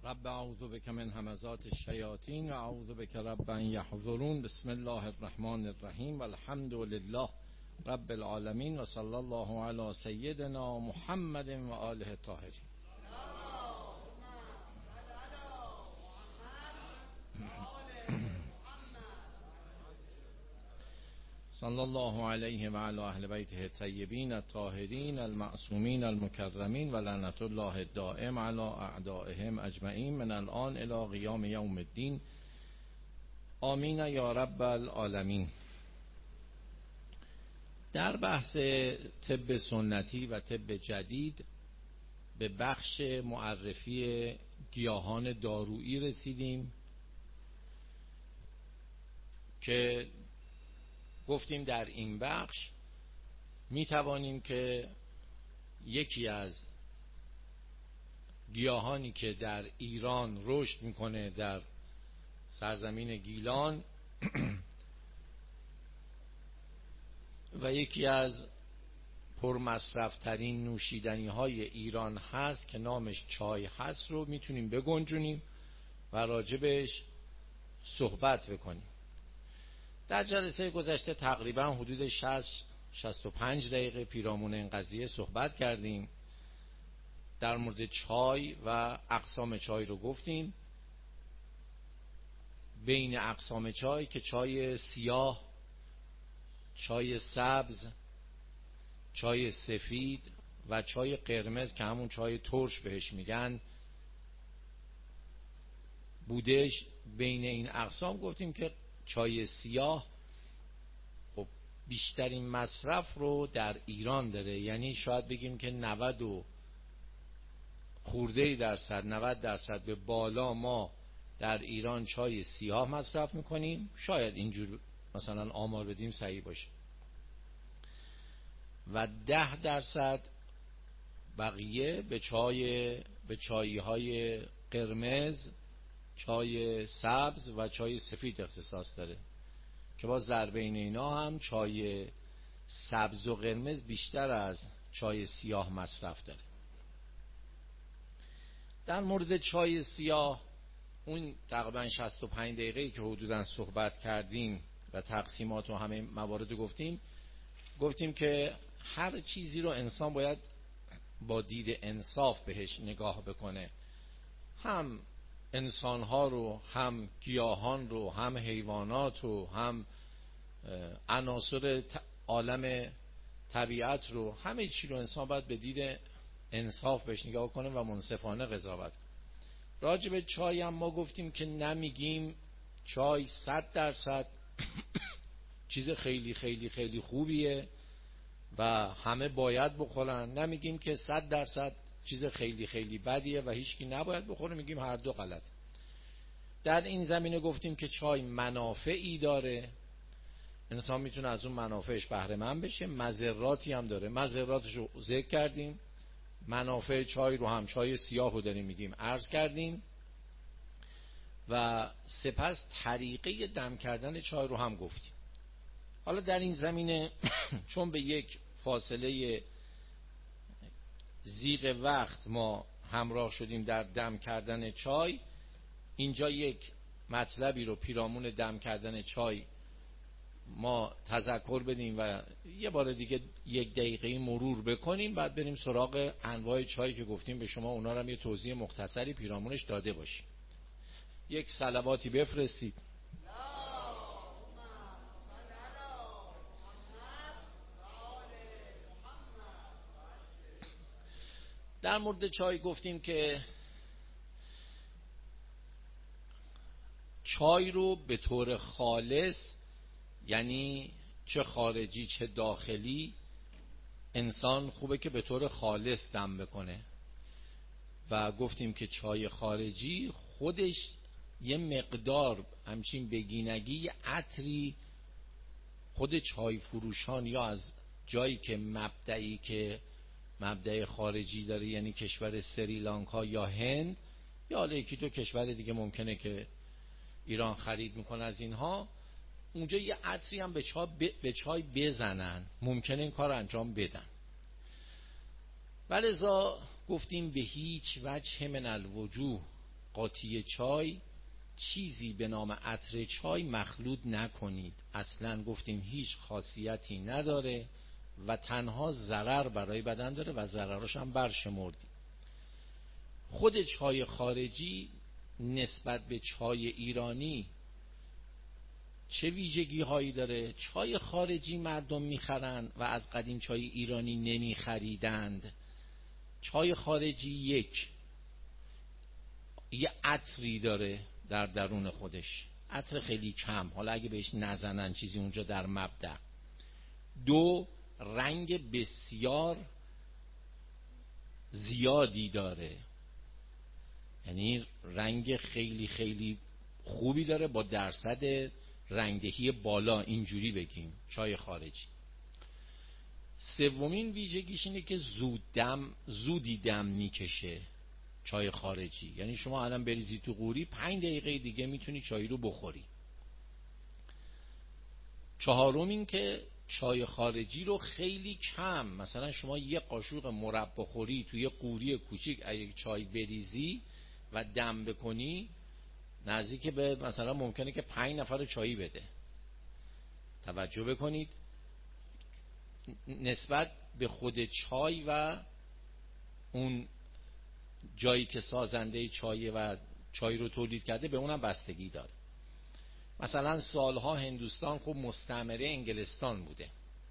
رب اعوذ بک من همزات الشیاطین و اعوذ بک رب ان یحضرون. بسم الله الرحمن الرحیم و الحمد لله رب العالمین و صلی الله علی سیدنا محمد و آله الطاهرین. صلی الله علیه و علی اهل بیته الطیبین الطاهرین المعصومین المکرمین و لعنت الله الدائم علی اعدائهم اجمعین من الان الی قیام یوم الدین. آمین یا رب العالمین. در بحث طب سنتی و طب جدید به بخش معرفی گیاهان دارویی رسیدیم که گفتیم در این بخش می توانیم که یکی از گیاهانی که در ایران رشد میکنه در سرزمین گیلان و یکی از پرمصرفترین نوشیدنی های ایران هست که نامش چای هست رو میتونیم بگنجونیم و راجبش صحبت بکنیم. در جلسه گذشته تقریبا حدود 60-65 دقیقه پیرامون این قضیه صحبت کردیم. در مورد چای و اقسام چای رو گفتیم. بین اقسام چای که چای سیاه، چای سبز، چای سفید و چای قرمز که همون چای ترش بهش میگن بودش. بین این اقسام گفتیم که چای سیاه خب بیشترین مصرف رو در ایران داره، یعنی شاید بگیم که 90 و خورده درصد 90% به بالا ما در ایران چای سیاه مصرف میکنیم. شاید اینجور مثلا آمار بدیم صحیح باشه و 10% بقیه به چایی های قرمز، چای سبز و چای سفید اختصاص داره که باز در بین اینا هم چای سبز و قرمز بیشتر از چای سیاه مصرف داره. در مورد چای سیاه اون تقریبا 65 دقیقه‌ای که حدوداً صحبت کردیم و تقسیمات و همه موارد گفتیم که هر چیزی رو انسان باید با دید انصاف بهش نگاه بکنه، هم انسانها رو، هم گیاهان رو، هم حیوانات رو، هم عناصر عالم طبیعت رو، همه چی رو انسان باید به دید انصاف بهش نگاه کنه و منصفانه قضاوت کنه. راجع به چای هم ما گفتیم که نمیگیم چای 100% چیز خیلی خیلی خیلی خوبیه و همه باید بخورن، نمیگیم که 100% چیز خیلی خیلی بدیه و هیچکی نباید بخوره، میگیم هر دو غلط. در این زمینه گفتیم که چای منافعی داره، انسان میتونه از اون منافعش بهره مند بشه، مضراتی هم داره، مضراتش رو ذکر کردیم. منافع چای رو هم چای سیاه رو داریم میگیم عرض کردیم و سپس طریقه دم کردن چای رو هم گفتیم. حالا در این زمینه چون به یک فاصله زیغ وقت ما همراه شدیم در دم کردن چای، اینجا یک مطلبی رو پیرامون دم کردن چای ما تذکر بدیم و یه بار دیگه 1 دقیقه مرور بکنیم، بعد بریم سراغ انواع چای که گفتیم به شما اونا رو هم یه توضیح مختصری پیرامونش داده باشیم. یک صلواتی بفرستید. در مورد چای گفتیم که چای رو به طور خالص، یعنی چه خارجی چه داخلی، انسان خوبه که به طور خالص دم بکنه و گفتیم که چای خارجی خودش یه مقدار همچین بگینگی عطری خود چای فروشان یا از جایی که مبدأ خارجی داره، یعنی کشور سریلانکا یا هند یا حالا 1-2 کشور دیگه ممکنه که ایران خرید میکنه از اینها، اونجا یه عطری هم به چای بزنن، ممکنه این کار انجام بدن. ولذا گفتیم به هیچ وجه من الوجوه قاطی چای چیزی به نام عطر چای مخلوط نکنید. اصلا گفتیم هیچ خاصیتی نداره و تنها ضرر برای بدن داره و ضررش هم برشمردیم. خود چای خارجی نسبت به چای ایرانی چه ویژگی هایی داره؟ چای خارجی مردم میخرن و از قدیم چای ایرانی نمیخریدند. چای خارجی یه عطری داره در درون خودش، عطر خیلی کم، حالا اگه بهش نزنن چیزی اونجا در مبدأ. 2 رنگ بسیار زیادی داره، یعنی رنگ خیلی خیلی خوبی داره با درصد رنگدهی بالا، اینجوری بگیم چای خارجی. 3 ویژگیش اینه که زودی دم میکشه چای خارجی، یعنی شما الان بریزی تو قوری 5 دقیقه دیگه میتونی چای رو بخوری. 4 این که چای خارجی رو خیلی کم، مثلا شما یه قاشق مربا خوری توی قوری کوچیک اگه چای بریزی و دم بکنی نزدیک به مثلا ممکنه که 5 نفر چایی بده. توجه بکنید نسبت به خود چای و اون جایی که سازنده چای و چای رو تولید کرده به اونم بستگی داره. مثلا سالها هندوستان خب مستعمره انگلستان بوده.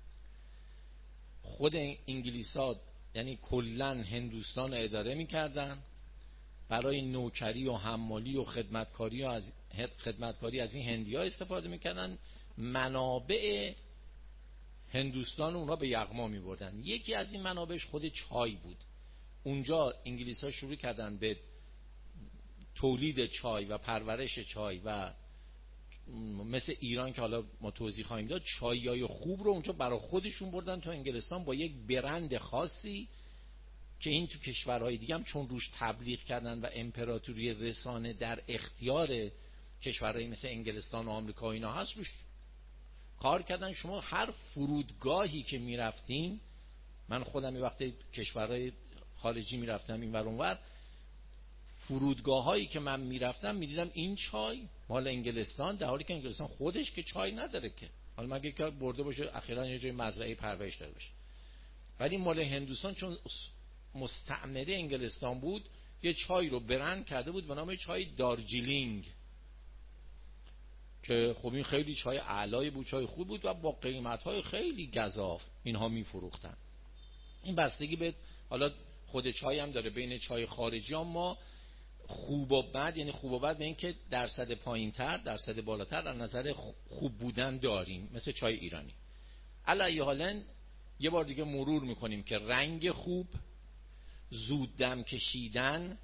خود انگلیسا یعنی کلن هندوستان رو اداره میکردن، برای نوکری و حمالی و خدمتکاری از این هندی ها استفاده میکردن. منابع هندوستان اونها به یغما میبردن. یکی از این منابعش خود چای بود. اونجا انگلیس ها شروع کردن به تولید چای و پرورش چای و مثل ایران که حالا ما توضیح خواهیم داد، چایای خوب رو اونجا برای خودشون بردن تو انگلستان با یک برند خاصی که این تو کشورهای دیگه هم چون روش تبلیغ کردن و امپراتوری رسانه در اختیار کشورهای مثل انگلستان و آمریکا و اینا هست روش کار کردن. شما هر فرودگاهی که میرفتین، من خودم یه وقتی کشورهای خارجی میرفتم این ور اونور، فرودگاه هایی که من میرفتم میدیدم این چای مال انگلستان، در حالی که انگلستان خودش که چای نداره که، حالا مگه که برده باشه اخیراً یه جای مزرعه پرورش داده باشه. ولی مال هندوستان چون مستعمره انگلستان بود یه چای رو برند کرده بود به نام چای دارجیلینگ که خب این خیلی چای اعلایی بود، چای خوب بود و با قیمت‌های خیلی گزاف اینها میفروختن. این بستگی به حالا خود چای هم داره. بین چای خارجی هم ما خوب و بد، یعنی خوب و بد به این که درصد پایین‌تر درصد بالاتر در نظر خوب بودن داریم، مثل چای ایرانی. علی حالا یه بار دیگه مرور میکنیم که رنگ خوب، زود دم کشیدن،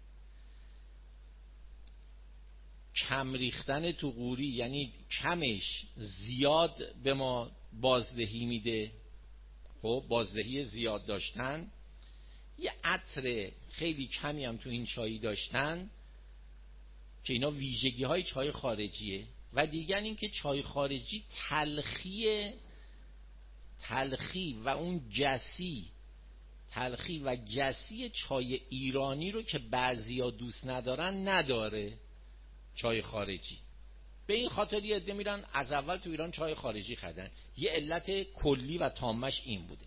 کم ریختن تو قوری، یعنی کمش زیاد به ما بازدهی میده، خب بازدهی زیاد داشتن، یه عطر خیلی کمی هم تو این چای داشتن که اینا ویژگی های چای خارجیه. و دیگر این که چای خارجی تلخی و اون تلخی و گسی چای ایرانی رو که بعضیا دوست ندارن نداره چای خارجی. به این خاطر یه عده میرن از اول تو ایران چای خارجی خریدن. یه علت کلی و تامش این بوده.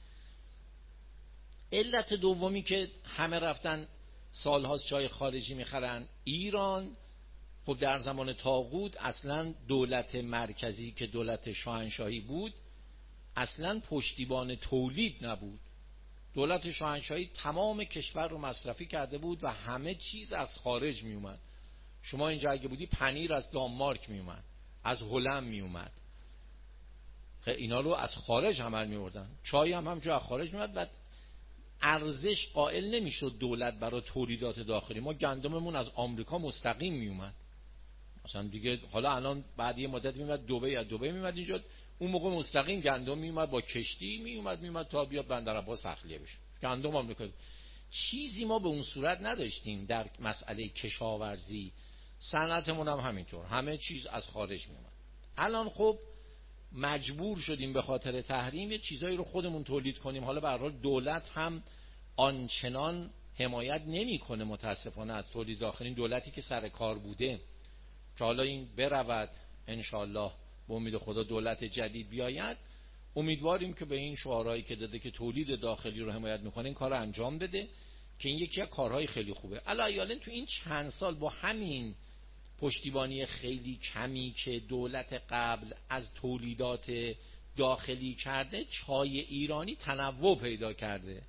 علت دومی که همه رفتن سالهاست چای خارجی میخرن، ایران خب در زمان طاغوت اصلا دولت مرکزی که دولت شاهنشاهی بود اصلا پشتیبان تولید نبود. دولت شاهنشاهی تمام کشور رو مصرفی کرده بود و همه چیز از خارج می اومد. شما اینجا اگه بودی پنیر از دانمارک می اومد، از هلند می اومد، اینا رو از خارج عمل می بردن. چای هم همونجا از خارج می اومد و ارزش قائل نمیشد دولت برای تولیدات داخلی. ما گندممون از آمریکا مستقیم می اومد مثلا دیگه، حالا الان بعد یه مدت می اومد دبی، از دبی می اومد اینجا، اون موقع مستقیم گندم می اومد با کشتی می اومد تا بیاد بندر عباس تخلیه بشه. گندم آمریکا چیزی ما به اون صورت نداشتیم در مسئله کشاورزی. صنعتمون هم همینطور، همه چیز از خارج می اومد. الان خب مجبور شدیم به خاطر تحریم یه چیزایی رو خودمون تولید کنیم. حالا به هر حال دولت هم آنچنان حمایت نمیکنه متاسفانه از تولید داخلی. این دولتی که سر کار بوده که حالا این برود انشالله به امید خدا دولت جدید بیاید، امیدواریم که به این شعارهایی که داده که تولید داخلی رو حمایت میکنه این کار رو انجام بده که این یکی از کارهای خیلی خوبه. علاوه تو این چند سال با همین پشتیبانی خیلی کمی که دولت قبل از تولیدات داخلی کرده، چای ایرانی تنوع پیدا کرده.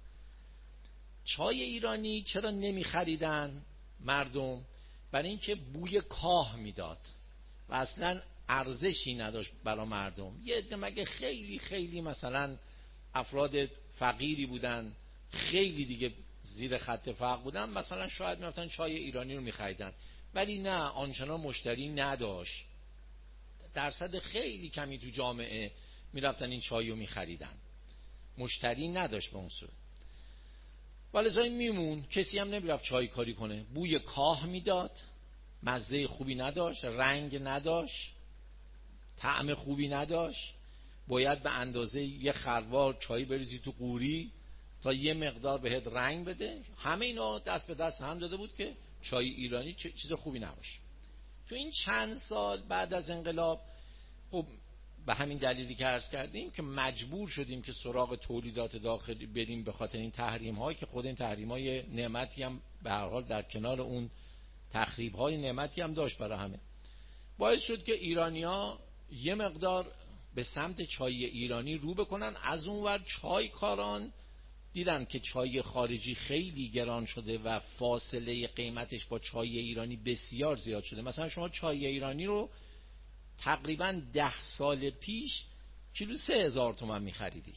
چای ایرانی چرا نمی خریدن مردم؟ برای اینکه بوی کاه میداد و اصلا ارزشی نداشت برای مردم. یه عده مگه خیلی خیلی مثلا افراد فقیری بودن، خیلی دیگه زیر خط فقر بودن، مثلا شاید میرفتن چای ایرانی رو میخریدن، ولی نه آنچنان مشتری نداشت. درصد خیلی کمی تو جامعه میرفتن این چای رو میخریدن، مشتری نداشت به اون صورت. ولی زای میمون، کسی هم نمیرفت چای کاری کنه، بوی کاه میداد، مزه خوبی نداشت، رنگ نداشت، طعم خوبی نداشت. باید به اندازه یه خروار چای بریزی تو قوری تا یه مقدار بهت رنگ بده. همه اینا دست به دست هم داده بود که چای ایرانی چیز خوبی نباشه. تو این چند سال بعد از انقلاب، خب به همین دلیلی که عرض کردیم که مجبور شدیم که سراغ تولیدات داخلی بریم به خاطر این تحریم هایی که خود این تحریم های نعمتی هم به هر حال در کنار اون تخریب های نعمتی هم داشت برای همه، باعث شد که ایرانیا یه مقدار به سمت چای ایرانی رو بکنن. از اونور چای کاران دیدن که چای خارجی خیلی گران شده و فاصله قیمتش با چای ایرانی بسیار زیاد شده. مثلا شما چای ایرانی رو تقریبا 10 سال پیش کیلو 3000 تومان می‌خریدی،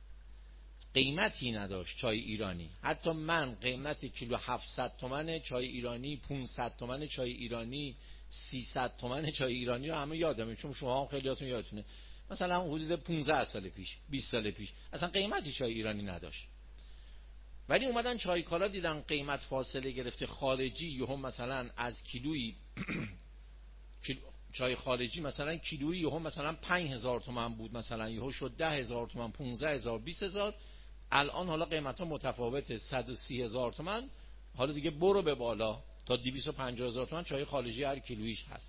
قیمتی نداشت چای ایرانی. حتی من قیمت کیلو 700 تومان چای ایرانی، 500 تومان چای ایرانی، 300 تومان چای ایرانی رو همه یادمه، چون شما هم خیلیاتون یادتونه. مثلا حدود 15 سال پیش، 20 سال پیش اصلا قیمتی چای ایرانی نداشت. ولی اومدن چای کالا دیدن قیمت فاصله گرفته، خارجی یهو مثلا از کیلویی چای خارجی مثلا کیلویی یهو مثلا 5000 تومان بود، مثلا یهو شد 10000 تومان، 15000، 20000. الان حالا قیمت ها متفاوته، 130000 تومان، حالا دیگه برو به بالا تا 250000 تومان چای خارجی هر کیلویش هست.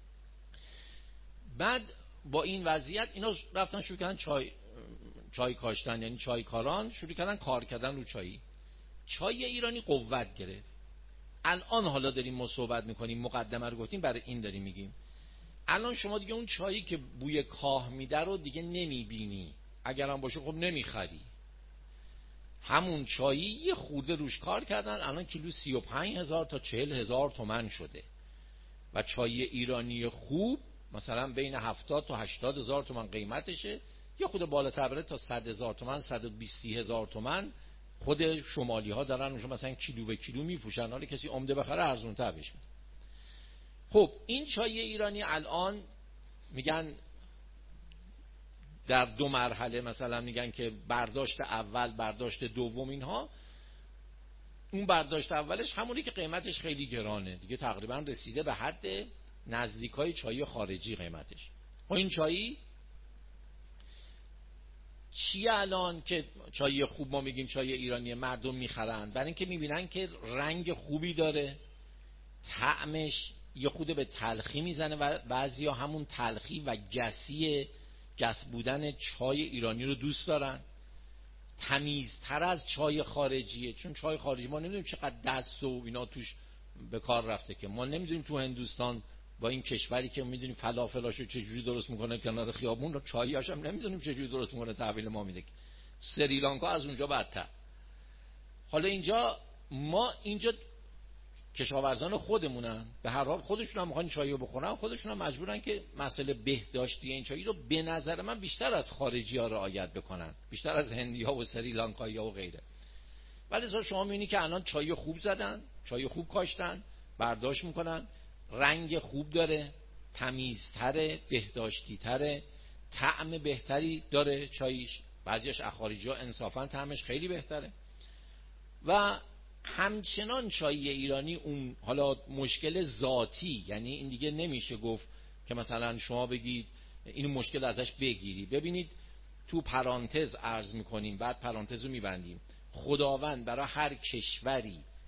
بعد با این وضعیت اینا رفتن شروع کردن چای کاشتن، یعنی چای کاران شروع کردن کار کردن رو چای ایرانی قوت گرفت. الان حالا داریم ما صحبت میکنیم، مقدمه رو گفتیم، برای این داریم میگیم. الان شما دیگه اون چایی که بوی کاه میده رو دیگه نمیبینی، اگرم باشه خب نمیخری. همون چایی یه خورده روش کار کردن، الان کیلو 35000 تا 40000 تومان شده و چای ایرانی خوب مثلا بین 70 تا 80000 تومان قیمتشه، یه خود بالاتر بره تا 100000 تومان، 120000 تومان. خود شمالی ها دارن اونجا مثلا کیلو به کیلو میفروشن، حالا کسی عمده بخره ارزون تر بشه. خب این چای ایرانی الان میگن در 2 مرحله، مثلا میگن که برداشت اول، برداشت دوم. اینها اون برداشت اولش همونی که قیمتش خیلی گرانه دیگه، تقریبا رسیده به حد نزدیکای چای خارجی قیمتش. خب این چایی چیه الان که چای خوب ما میگیم چای ایرانی مردم میخرن؟ برای اینکه میبینن که رنگ خوبی داره، طعمش یه خود به تلخی میزنه و بعضیا همون تلخی و گس بودن چای ایرانی رو دوست دارن. تمیزتر از چای خارجیه، چون چای خارجی ما نمیدونیم چقدر دست و اینا توش به کار رفته، که ما نمیدونیم تو هندوستان با این کشوری که میدونیم فلافلاشو چجوری درست میکنه کنار خیابون، رو چاییاش هم نمیدونیم چجوری درست میکنه، تحویل ما میده. سریلانکا از اونجا بدتر. حالا ما اینجا کشاورزان خودمونن، به هر حال خودشون هم میخوان چای رو بخورن، خودشون هم مجبورن که مسئله بهداشتی این چایی رو به نظر من بیشتر از خارجی ها رعایت بکنن، بیشتر از هندی ها و سریلانکایی ها و غیره. ولی شما میبینی که الان چای خوب زدن، چای خوب کاشتن، برداشت میکنن، رنگ خوب داره، تمیزتره، بهداشتی‌تره، طعم بهتری داره چایش، بعضیش از خارجی ها انصافا طعمش خیلی بهتره. و همچنان چای ایرانی اون حالا مشکل ذاتی، یعنی این دیگه نمیشه گفت که مثلا شما بگید این مشکل ازش بگیری. ببینید تو پرانتز عرض میکنیم، بعد پرانتز رو میبندیم. خداوند برای هر کشوری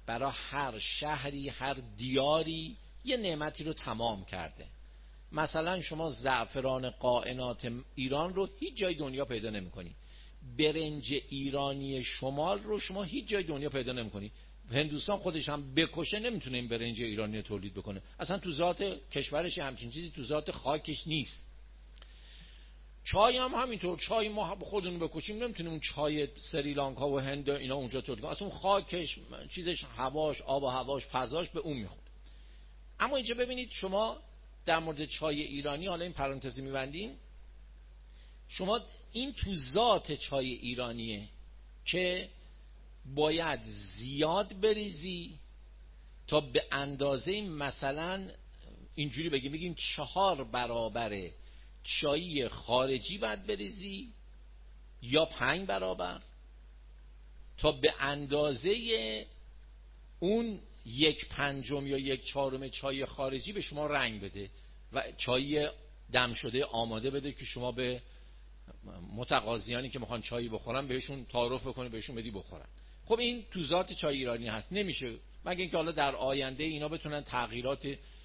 برای هر شهری، هر دیاری یه نعمتی رو تمام کرده. مثلا شما زعفران قائنات ایران رو هیچ جای دنیا پیدا نمی‌کنی. برنج ایرانی شمال رو شما هیچ جای دنیا پیدا نمی‌کنی. هندوستان خودش هم بکشه نمیتونه این برنج ایرانی رو تولید بکنه. اصلا تو ذات کشورش همچین چیزی تو ذات خاکش نیست. چای هم همینطور. چای ما خودمون بکشیم نمیتونیم اون چای سریلانکا و هند اینا اونجا تولید کنیم. اصلا اون خاکش، چیزش، هواش، آب و هواش، فضاش به اون میخوره. اما اینجا ببینید شما در مورد چای ایرانی، حالا این پرانتزی می‌بندیم، شما این تو ذات چای ایرانیه که باید زیاد بریزی تا به اندازه مثلا اینجوری بگیم 4 برابر چای خارجی باید بریزی یا 5 برابر تا به اندازه اون 1/5 یا 1/4 چای خارجی به شما رنگ بده و چای دم شده آماده بده که شما به متقاضیانی که میخوان چای بخورن بهشون تعارف بکنه، بهشون بدی بخورن. خب این تو ذات چای ایرانی هست. نمیشه مگه اینکه حالا در آینده اینا بتونن تغییرات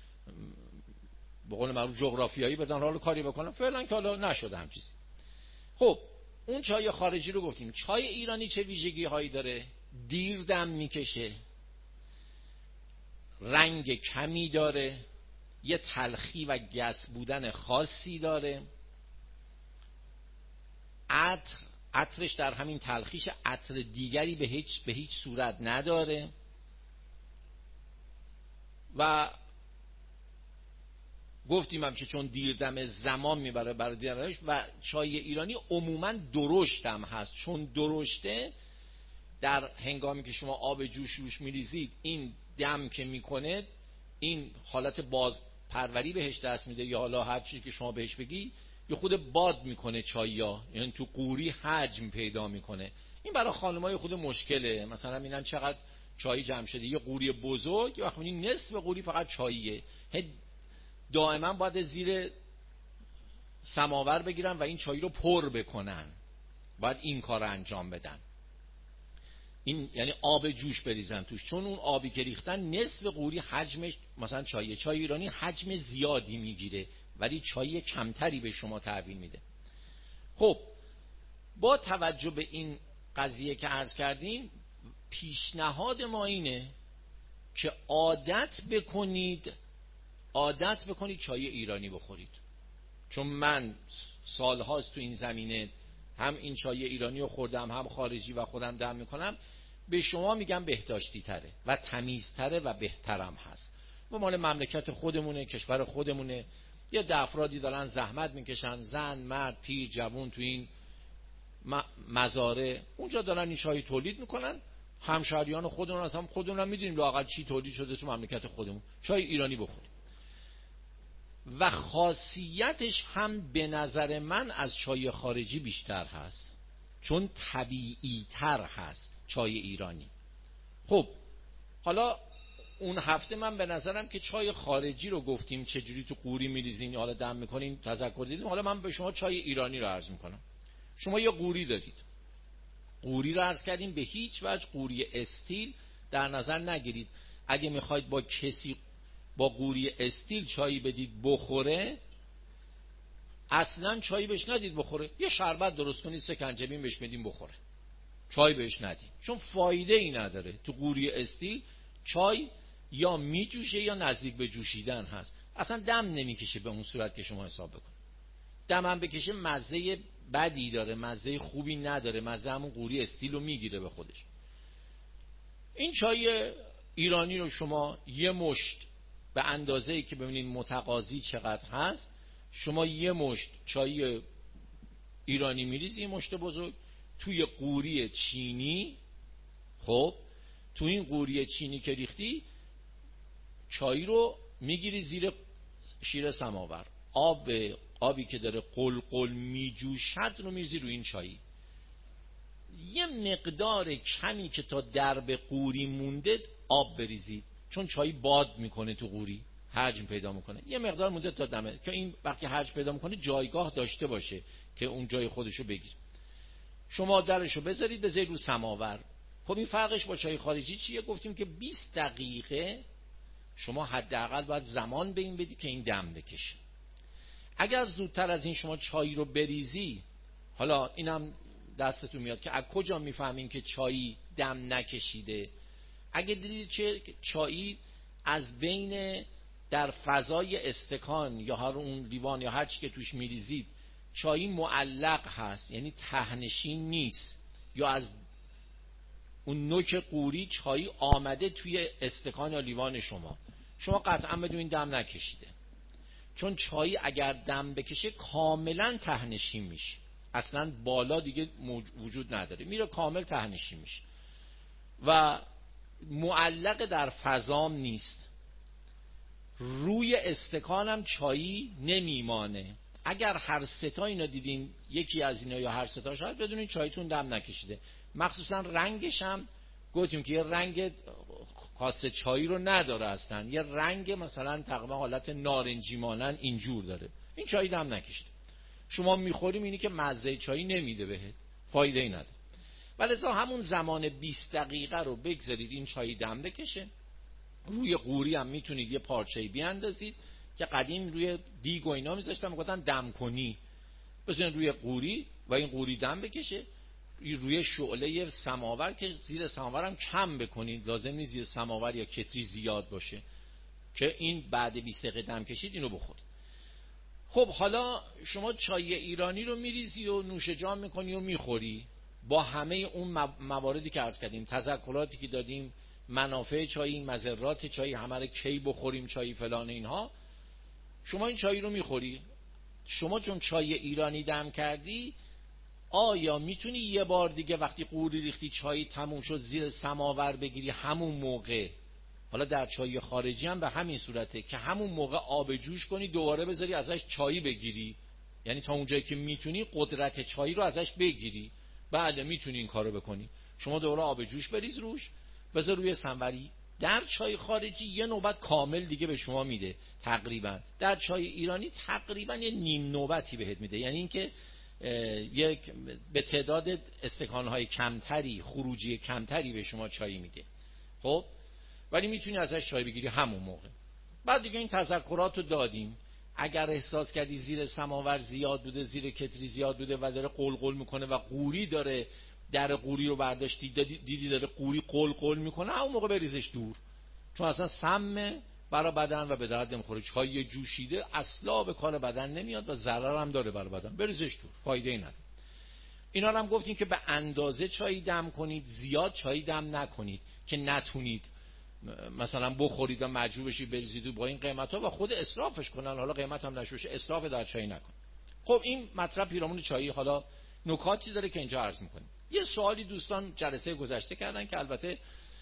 به قول معروف جغرافیایی بدن، حالا کاری بکنن. فعلا که حالا نشده هم چیزی. خب اون چای خارجی رو گفتیم. چای ایرانی چه ویژگی هایی داره؟ دیر دم میکشه، رنگ کمی داره، یه تلخی و گس بودن خاصی داره، عطرش در همین تلخیش عطر دیگری به هیچ صورت نداره و گفتیم هم که چون دیردم زمان میبره برای دیرش و چای ایرانی عموما درشت هم هست. چون درشته در هنگامی که شما آب جوش روش میریزید این دم که میکنه این حالت باز پروری بهش دست میده یا حالا هر چیزی که شما بهش بگی، یه خود باد میکنه چاییا، یعنی تو قوری حجم پیدا میکنه. این برای خانمای خود مشکله. مثلا میبینن چقدر چای جمع شده، یه قوری بزرگ، یه وقت میبینی نصف قوری فقط چاییه. دائما باید زیر سماور بگیرن و این چای رو پر بکنن، باید این کار رو انجام بدن. این یعنی آب جوش بریزن توش، چون اون آبی که ریختن نصف قوری حجمش مثلا چای ایرانی حجم زیادی میگیره ولی چای کمتری به شما تحویل میده. خب با توجه به این قضیه که عرض کردیم، پیشنهاد ما اینه که عادت بکنید چای ایرانی بخورید. چون من سالهاست تو این زمینه هم این چای ایرانی رو خوردم هم خارجی و خودم دم میکنم، به شما میگم بهداشتی تره و تمیزتره و بهترم هست و مال مملکت خودمونه، کشور خودمونه. یه ده افرادی دارن زحمت میکشن، زن، مرد، پیر، جوون، تو این مزارع اونجا دارن این چای تولید میکنن. همشهریان خودمون هم خودمون میدونیم لااقل چی تولید شده تو مملکت خودمون. چای ایرانی بخوریم و خاصیتش هم به نظر من از چای خارجی بیشتر هست، چون طبیعی تر هست چای ایرانی. خب حالا اون هفته من به نظرم که چای خارجی رو گفتیم چجوری تو قوری میریزین، حالا دم میکنین، تذکر دیدیم. حالا من به شما چای ایرانی رو عرض میکنم. شما یه قوری دارید، قوری رو عرض کردیم، به هیچ وجه قوری استیل در نظر نگیرید. اگه میخواید با کسی با قوری استیل چایی بدید بخوره، اصلا چایی بهش ندید بخوره. یه شربت درست کنید سکنجبین بهش بدین بخوره، چای بهش ندید، چون فایده ای نداره. تو قوری استیل چای یا میجوشه یا نزدیک به جوشیدن هست، اصلا دم نمیکشه به اون صورت که شما حساب بکنید. دم هم بکشه مزه بدی داره، مزه خوبی نداره، مزه همون قوری استیل رو میگیره به خودش. این چای ایرانی رو شما یه مشت به اندازه‌ای که ببینید متقاضی چقدر هست، شما یه مشت چای ایرانی میریزی، یه مشت بزرگ، توی قوری چینی. خب تو این قوری چینی که ریختی، چای رو میگیری زیر شیر سماور، آبی که داره قلقل میجوشد رو میریزی رو این چایی. یه مقدار کمی که تا درب قوری مونده آب بریزید، چون چای باد میکنه تو قوری، حجم پیدا میکنه. یه مقدار مونده تا دمه که این وقتی حجم پیدا میکنه جایگاه داشته باشه که اون جای خودشو بگیره. شما درشو بذارید رو سماور، خب این فرقش با چای خارجی چیه؟ گفتیم که 20 دقیقه شما حداقل باید زمان به این بدی که این دم بکشه. اگر زودتر از این شما چای رو بریزی، حالا اینم دستتون میاد که از کجا میفهمین که چای دم نکشیده؟ اگه دیدید چه چای از بین در فضای استکان یا هر اون لیوان یا هر چی که توش میریزید چای معلق هست، یعنی تهنشین نیست، یا از اون نوک قوری چای آمده توی استکان یا لیوان شما قطعا بدونین دم نکشیده. چون چای اگر دم بکشه کاملا تهنشین میشه، اصلا بالا دیگه وجود نداره، میره کامل تهنشین میشه و معلق در فضام نیست. روی استکانم چایی نمیمانه. اگر هر ستا اینا دیدین، یکی از اینا یا هر ستا، شاید بدونین چایتون دم نکشیده. مخصوصا رنگش هم گفتیم که یه رنگ خاص چایی رو نداره، اصلا یه رنگ مثلا تقریبا حالت نارنجی مانند اینجور داره، این چای دم نکشیده. شما میخوریم اینی که مزه چایی نمیده بهت، فایده ای نداره. ولذا همون زمان 20 دقیقه رو بگذارید این چای دم بکشه. روی قوری هم میتونید یه پارچه‌ای بیاندازید که قدیم روی دیگ و اینا میذاشتن، میگفتن دم کنی، بزنید روی قوری و این قوری دم بکشه. روی شعله سماور که زیر سماور هم کم بکنید، لازم نیست زیر سماور یا کتری زیاد باشه که این بعد 20 دقیقه دم کشید اینو بخورید. خب حالا شما چای ایرانی رو میریزی و نوش جان میکنی و میخوری با همه اون مواردی که عرض کردیم، تذکراتی که دادیم، منافع چای، مضرات چای، همه رو کی بخوریم چای فلان اینها، شما این چای رو میخوری. شما چون چای ایرانی دم کردی، آیا میتونی یه بار دیگه وقتی قوری ریختی چای تموم شد زیر سماور بگیری همون موقع؟ حالا در چای خارجی هم به همین صورته که همون موقع آب جوش کنی، دوباره بذاری ازش چای بگیری، یعنی تا اونجایی که میتونی قدرت چای رو ازش بگیری. بله میتونی این کارو بکنی. شما دوباره آب جوش بریز روش، بذار روی سنوری. در چای خارجی یه نوبت کامل دیگه به شما میده تقریبا. در چای ایرانی تقریبا یه نیم نوبتی بهت میده، یعنی اینکه یک به تعداد استکانهای کمتری، خروجی کمتری به شما چای میده. خب ولی میتونی ازش چای بگیری همون موقع. بعد دیگه این تذکرات رو دادیم. اگر احساس کردی زیر سماور زیاد بوده، زیر کتری زیاد بوده و داره قلقل میکنه و قوری داره، در قوری رو برداشتی دیدی داره قوری قلقل میکنه، همون موقع بریزش دور، چون اصلا سم برای بدن و به درد نمیخوره. چای جوشیده اصلا به کار بدن نمیاد و ضرر هم داره برای بدن، بریزش دور، فایده ای نداره. اینا رو هم گفتیم که به اندازه چای دم کنید، زیاد چای دم نکنید که نتونید مثلا بخورید و مجبور بشید بریزید با این قیمت ها و خود اسرافش کنن، حالا قیمت هم نشه اسراف در چای نکن. خب این مطلب پیرامون چای حالا نکاتی داره که اینجا عرض می‌کنیم. یه سوالی دوستان جلسه گذشته کردن که البته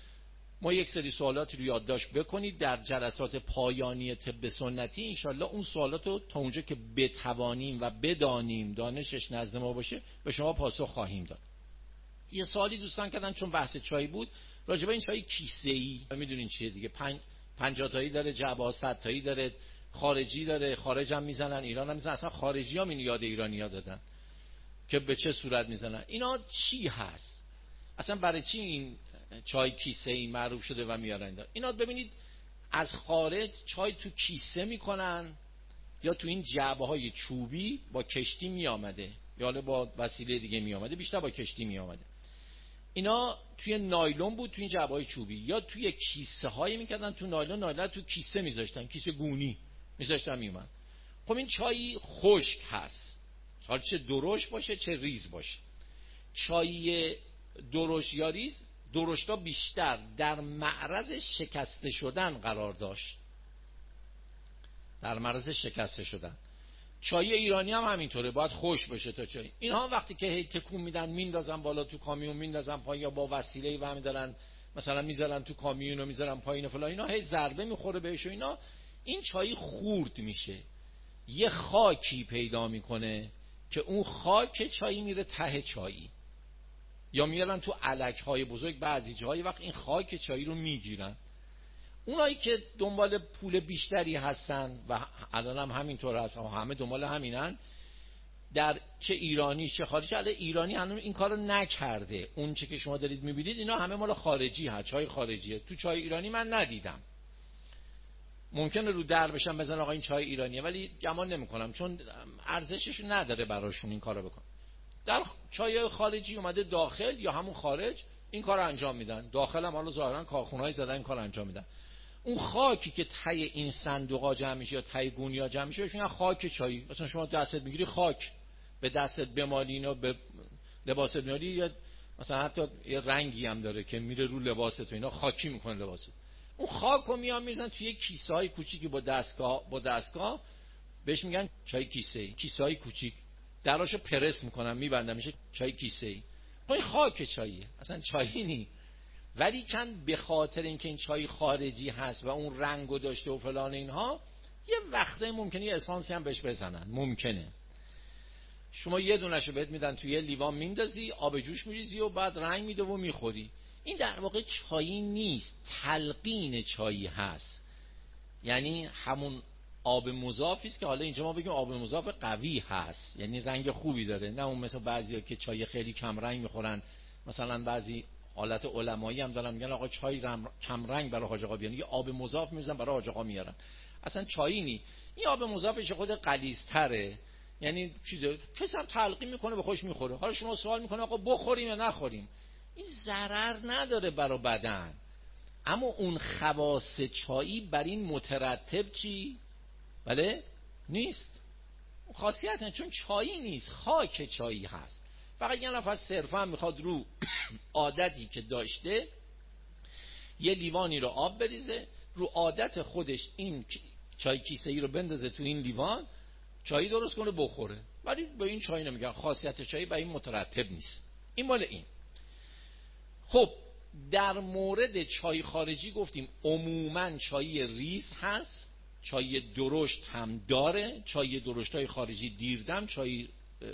ما یک سری سوالات رو یادداشت بکنید در جلسات پایانی طب سنتی، انشالله اون سوالات رو تا اونجا که بتوانیم و بدانیم دانشش نزد ما باشه به شما پاسخ خواهیم داد. یه سوالی دوستان کردن چون بحث چای بود، راجع به این چای کیسه‌ای، میدونین چیه دیگه، 50 تایی داره، جعبه 100 تایی داره، خارجی داره، خارج هم میزنن، ایران هم میزنن، اصلا خارجی هم اینو یاد ایرانی‌ها دادن که به چه صورت میزنن. اینا چی هست اصلا؟ برای چی این چای کیسه‌ای معروف شده و میارن اینا؟ ببینید از خارج چای تو کیسه میکنن یا تو این جعبه‌های چوبی با کشتی میامده، یا با وسیله دیگه میامده، بیشتر با کشتی میامده. اینا توی نایلون بود، توی این جعبه‌های چوبی، یا توی کیسه هایی میکردن، تو نایلون تو کیسه میذاشتن، کیسه گونی میذاشتن میومد. خب این چای خشک هست، حالا چه درشت باشه چه ریز باشه. چای درشت یا ریز، درشتا بیشتر در معرض شکسته شدن قرار داشت، در معرض شکسته شدن. چای ایرانی هم همینطوره، باید خشک بشه تا چای. اینها وقتی که هی تکون میدن، میندازن بالا تو کامیون، میندازن پایین، یا با وسیله‌ای و میذارن مثلا میذارن تو کامیون و میذارن پایین و فلان، اینا هی ضربه میخوره بهش و اینا، این چای خورد میشه، یه خاکی پیدا میکنه که اون خاک چای میره ته چایی، یا میارن تو علک‌های بزرگ بعضی جاهای، وقت این خاک چایی رو میگیرن. اونایی که دنبال پول بیشتری هستن و الان هم همینطور هستن و همه دنبال همینن، در چه ایرانی چه خارجی، الان ایرانی هنوز این کارو نکرده. اون چه که شما دارید میبینید اینا همه مال خارجی ها، چای خارجیه. تو چای ایرانی من ندیدم. ممکنه رو در بشن بزن آقا این چای ایرانیه، ولی گمان نمیکنم، چون ارزشش نداره براشون این کارو بکن. در چای خارجی اومده داخل یا همون خارج این کارو انجام میدن، داخل هم حالا ظاهرا کارخونه‌ای زدن این کارو انجام میدن. اون خاکی که ته این صندوقا جمع میشه یا ته گونیا جمع میشه بهش میگن خاک چایی. مثلا شما دستت میگیری خاک به دستت بمالی، اینا به لباست میاری، یا مثلا حتی یه رنگی هم داره که میره رو لباست و اینا خاکی میکنه لباست. اون خاکو میان میزنن توی کیسه‌های کوچیکی با دستگاه بهش میگن چای کیسه‌ای. کیسه‌های کوچیک دراشو پرس میکنن میبندن میشه چای کیسه‌ای. این خاک چاییه، اصلا چایی نی. ولی کن به خاطر اینکه این چای خارجی هست و اون رنگو داشته و فلان اینها، یه وقته ممکنه یه اسانسی هم بهش بزنن. ممکنه شما یه دونهشو بهت میدن توی یه لیوان میندازی، آب جوش میریزی و بعد رنگ میده و میخوری. این در واقع چایی نیست، تلقین چایی هست. یعنی همون آب مضافی است که حالا اینجا ما بگیم آب مضاف قوی هست، یعنی رنگ خوبی داره، نه اون مثل بعضیا که چای خیلی کم رنگ میخورن. مثلا بعضی حالت علمایی هم دارن میگن آقا چای کم رنگ برای حاج آقا بیان، یه آب مضاف میزنن برای حاج آقا میارن. اصلا چایی نی. این آب مضافش خود غلیظ‌تره، یعنی چیزه کسی هم تلقین میکنه به خوش میخوره. حالا شما سوال میکنه آقا بخوریم یا نخوریم، این ضرر نداره برای بدن. اما اون خواص چایی بر این مترتب چی؟ بله؟ نیست. خاصیت نه، چون چایی نیست، خاک چایی هست. فقط یه نفر صرفا میخواد رو عادتی که داشته یه لیوانی رو آب بریزه، رو عادت خودش این چای کیسه ای رو بندازه تو این لیوان، چایی درست کنه بخوره. ولی به این چای نمیگن، خاصیت چایی به این مترتب نیست. این مال این. خب در مورد چای خارجی گفتیم عموما چای ریز هست، چای درشت هم داره. چای درشت‌های خارجی دیردم، چای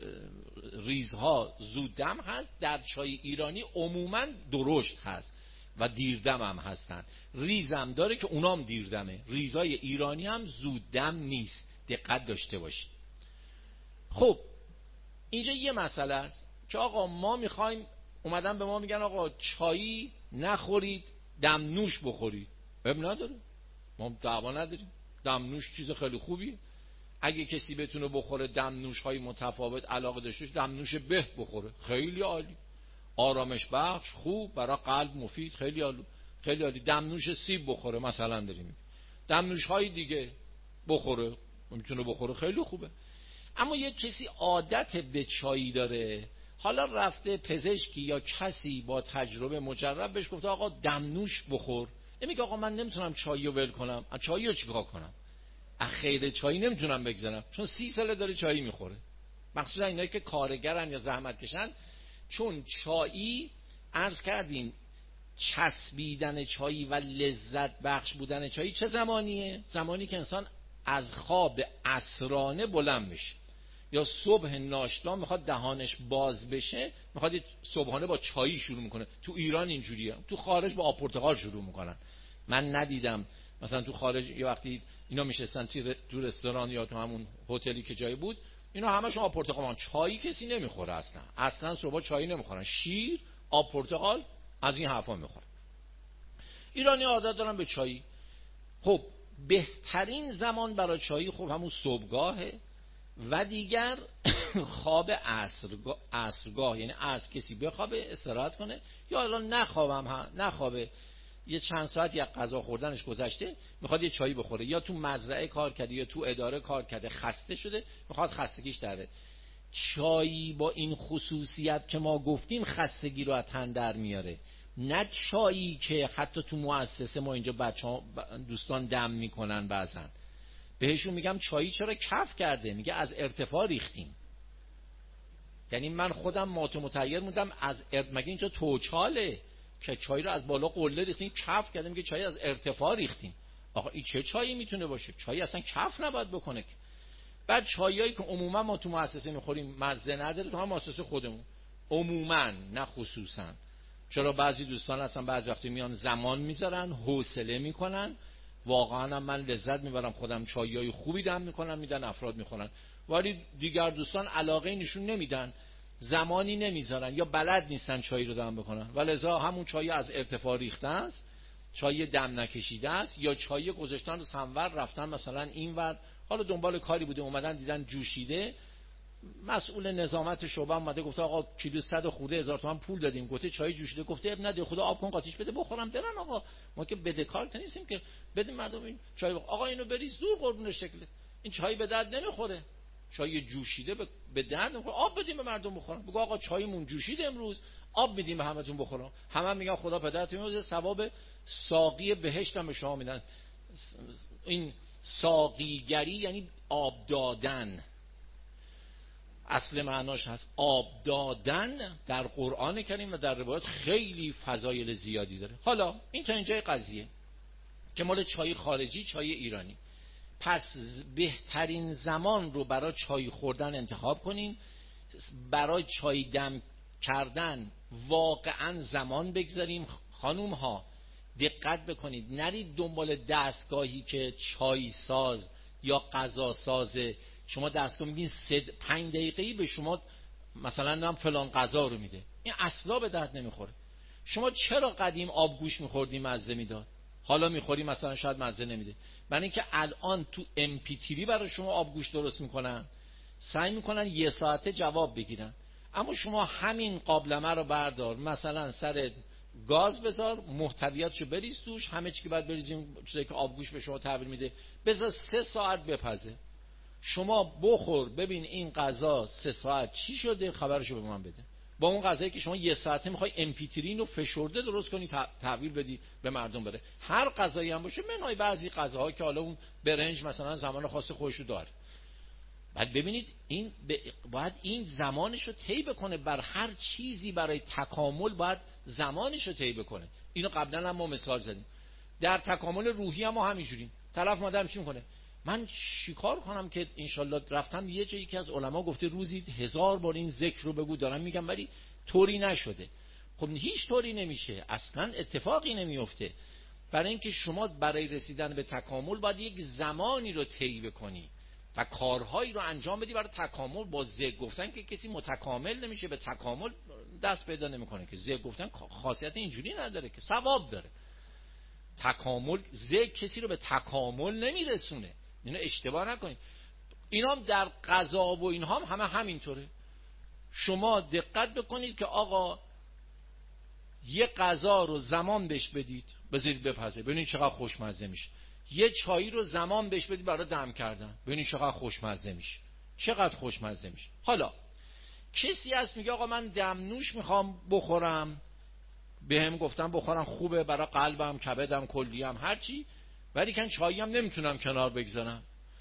ریزها زوددم هست. در چای ایرانی عموما درشت هست و دیردم هم هستن. ریزم داره که اونام دیردمه. ریزهای ایرانی هم زوددم نیست، دقت داشته باشید. خب اینجا یه مسئله است که آقا ما میخوایم، اومدن به ما میگن آقا چایی نخورید دمنوش بخورید. اب نداره، ما دعوا نداریم، دمنوش چیز خیلی خوبیه. اگه کسی بتونه بخوره دمنوش های متفاوت علاقه داشته دمنوش به بخوره، خیلی عالی، آرامش بخش، خوب، برای قلب مفید، خیلی عالی، خیلی عالی. دمنوش سیب بخوره مثلا داریم، دمنوش های دیگه بخوره، میتونه بخوره، خیلی خوبه. اما یه کسی عادت به چایی داره، حالا رفته پزشکی یا کسی با تجربه مجرب بهش گفته آقا دمنوش بخور، نمیگه آقا من نمیتونم چایی رو ول کنم، چایی رو چیکار کنم، خیر چایی نمیتونم بگذارم، چون 30 ساله داره چایی میخوره. مخصوصا اینایی که کارگرن یا زحمت کشن، چون چایی عرض کردیم چسبیدن چایی و لذت بخش بودن چایی چه زمانیه؟ زمانی که انسان از خواب عصرانه بلند بشه یا صبح ناشتا میخواد دهانش باز بشه، میخواد صبحانه با چایی شروع میکنه. تو ایران اینجوریه، تو خارج با آب پرتقال شروع میکنن. من ندیدم مثلا تو خارج یه وقتی اینا میشستن تو رستوران یا تو همون هتلی که جایی بود، اینا همشون آب پرتقال، چایی کسی نمیخوره اصلا صبح چایی نمیخورن، شیر، آب پرتقال، از این حرفا میخورن. ایرانی عادت دارن به چایی. خب بهترین زمان برای چایی خب همون صبحگاهه و دیگر خواب عصرگاه، یعنی از کسی بخوابه استراحت کنه، یا الان نخوابه یه چند ساعت یا غذا خوردنش گذشته میخواد یه چایی بخوره، یا تو مزرعه کار کرده یا تو اداره کار کرده خسته شده میخواد خستگیش دره. چایی با این خصوصیت که ما گفتیم خستگی رو از تن در میاره، نه چایی که حتی تو مؤسسه ما اینجا بچه‌ها دوستان دم میکنن بعضن بهشون میگم چایی چرا کف کرده، میگه از ارتفاع ریختیم. یعنی من خودم متحیر موندم مگه اینجا توچاله که چای رو از بالا قله ریختیم کف کرده، میگه چای از ارتفاع ریختیم. آقا این چه چایی میتونه باشه؟ چای اصلا کف نباید بکنه. بعد چایایی که عموما ما تو مؤسسه میخوریم مزه نداره، تو هم مؤسسه خودمون عموما نه خصوصا. چرا بعضی دوستان اصلا بعضی وقتی میان زمان میذارن، حوصله میکنن، واقعا من لذت میبرم، خودم چایای خوبی دم میکنم میدن افراد میخورن، ولی دیگر دوستان علاقه نشون نمیدن، زمانی نمیذارن یا بلد نیستن چای رو دم بکنن، ولذا همون چای از ارتفاع ریخته است، چای دم نکشیده است، یا چای گذاشتن رو سمور رفتن مثلا اینور، حالا دنبال کاری بوده اومدن دیدن جوشیده، مسئول نظامت شعبه اومده گفته آقا کیلو 100 خورده هزار تومان پول دادیم، گفته چای جوشیده، گفته اب نده خدا آب کن قاطیش بده بخورم برن، آقا ما که بدهکار نیستیم که بدیم مردم این چای آقا اینو بریز دور قربون شکل، این چای به درد نمیخوره، چای جوشیده به درد نمیخوره، آب بدیم به مردم بخورن، بگو آقا چایمون جوشیده امروز آب میدیم به همتون بخورن، همه میگن خدا پدرتون میوزه، ثواب ساقی بهشت هم به شما میدن. این ساقیگری یعنی آب دادن، اصل معناش هست آب دادن، در قرآن کریم و در روایات خیلی فضایل زیادی داره. حالا این تا اینجای قضیه که مال چای خارجی، چای ایرانی. پس بهترین زمان رو برای چای خوردن انتخاب کنین، برای چای دم کردن واقعا زمان بگذاریم. خانوم ها دقت بکنید، نرید دنبال دستگاهی که چای ساز یا غذا سازه، شما دستگاه میگین 5 دقیقه‌ای به شما مثلا نام فلان غذا رو میده، این اصلا به درد نمیخوره. شما چرا قدیم آبگوش میخوردیم مزه میداد، حالا میخوری مثلا شاید مزه نمیده؟ برای اینکه الان تو MP3 برای شما آبگوش درست میکنن، سعی میکنن 1 ساعته جواب بگیرن، اما شما همین قابلمه رو بردار مثلا سر گاز بذار، محتویاتشو بریز توش، همه چی که باید بریزیم چیزایی که آبگوش به شما تحویل میده، بذار 3 ساعت بپزه، شما بخور ببین این غذا 3 ساعت چی شده، خبرشو به من بده. با اون غذایی که شما 1 ساعته میخوای MP3 رو فشرده درست کنی تحویل بدی به مردم بره، هر غذایی هم باشه، منهای بعضی غذاها که حالا اون برنج مثلا زمان خاص خودشو داره، بعد ببینید این باید این زمانش رو طی بکنه، بر هر چیزی برای تکامل باید زمانش رو طی بکنه. اینو قبلا هم ما مثال زدیم. در تکامل روحی هم ما همینجوریم. طرف مادرم چی میکنه؟ من چیکار کنم که انشالله رفتم یه جایی که از علما گفته روزی 1000 بار این ذکر رو بگو، دارم میگم ولی طوری نشده. خب هیچ طوری نمیشه، اصلا اتفاقی نمیفته. برای اینکه شما برای رسیدن به تکامل باید یک زمانی رو طی بکنی و کارهایی رو انجام بدی برای تکامل. با ذکر گفتن که کسی متکامل نمیشه، به تکامل دست پیدا نمیکنه، که ذکر گفتن خاصیت اینجوری نداره که ثواب داره. تکامل ذکر کسی رو به تکامل نمیرسونه، اینو اشتباه نکنید. اینا هم در غذا و اینها هم همینطوره. شما دقت بکنید که آقا یه غذا رو زمان بهش بدید، بذارید بپزه، ببینید چقدر خوشمزه میشه. یه چایی رو زمان بهش بدید برای دم کردن، ببینید چقدر خوشمزه میشه، چقدر خوشمزه میشه. حالا کسی هست میگه آقا من دمنوش میخوام بخورم، بهم گفتم بخورم خوبه برای قلبم، کبدم، کلیم، هرچی، ولی کن چایی هم نمیتونم کنار بگذارم.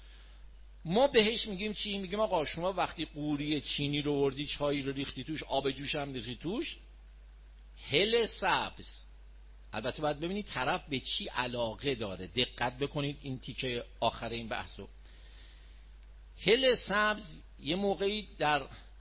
ما بهش میگیم چی؟ میگیم آقا شما وقتی قوری چینی رو وردی، چایی رو ریختی توش، آب جوش هم ریختی توش، هل سبز، البته باید ببینید طرف به چی علاقه داره، دقت بکنید این تیکه آخر این بحثو. هل سبز یه موقعی در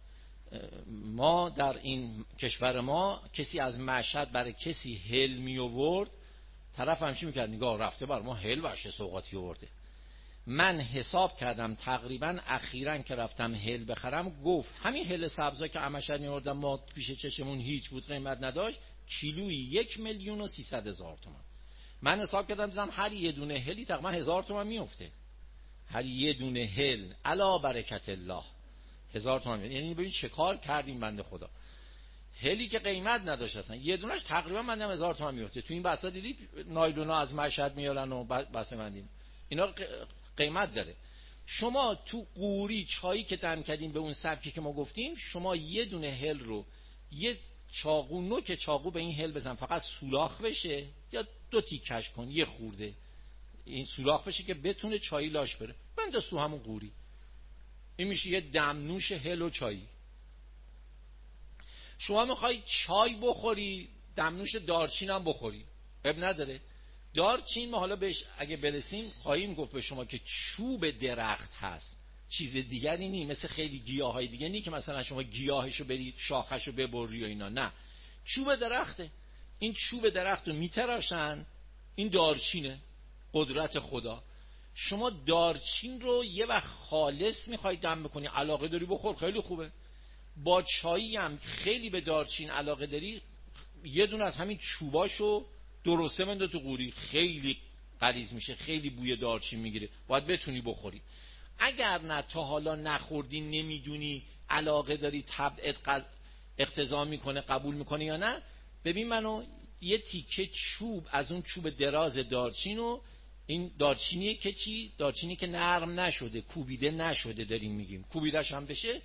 ما در این کشور ما کسی از مشهد برای کسی هل می آورد، طرف همچی میکرد نگاه رفته بر ما هل برشه سوغاتی آورده. من حساب کردم تقریبا اخیراً که رفتم هل بخرم، گفت همین هل سبزا که مشهد می آوردم ما پیش چشمون هیچ بود، قیمت نداشت، کیلویی 1,300,000 تومان. من حساب کردم دیدم هر یه دونه هلی تقریبا 1000 تومان میفته، هر یه دونه هل علا برکت الله 1000 تومان. یعنی ببین چه کار کردیم بنده خدا. هلی که قیمت نداشت اصلا، یه دونش تقریبا من 1000 تومان میفته. تو این بسا دیدید نایلونا از مشهد میارن و بسته مندین، اینا قیمت داره. شما تو قوری چایی که دم کردین به اون سبکی که ما گفتیم، شما یه دونه هل رو یه چاقو، نوک چاقو به این هل بزن، فقط سوراخ بشه، یا 2 تیکش کن یه خورده این سوراخ بشه که بتونه چایی لاش بره، بنداز تو همون قوری. این میشه یه دمنوش هل و چایی. شما میخوای چای بخوری، دمنوش دارچین هم بخوری، اب نداره. دارچین ما حالا بهش اگه برسیم خواهیم گفت به شما که چوب درخت هست، چیز دیگری نی، مثل خیلی گیاهای دیگه نی که مثلا شما گیاهشو برید شاخشو ببری و اینا، نه، چوب درخته. این چوب درخت رو میتراشن، این دارچینه، قدرت خدا. شما دارچین رو یه وقت خالص میخوای دم بکنی، علاقه داری بخور، خیلی خوبه. با چایی هم خیلی به دارچین علاقه داری، یه دونه از همین چوباشو درسته بنده تو قوری، خیلی غلیظ میشه، خیلی بوی دارچین میگیره، باید بتونی بخوری. اگر نه تا حالا نخوردی، نمیدونی علاقه داری، طبعت اقتضا میکنه، قبول میکنه یا نه، ببین منو یه تیکه چوب از اون چوب دراز دارچینو، این دارچینیه که چی؟ دارچینی که نرم نشده، کوبیده نشده داریم میگیم، کوبیدش هم بشه،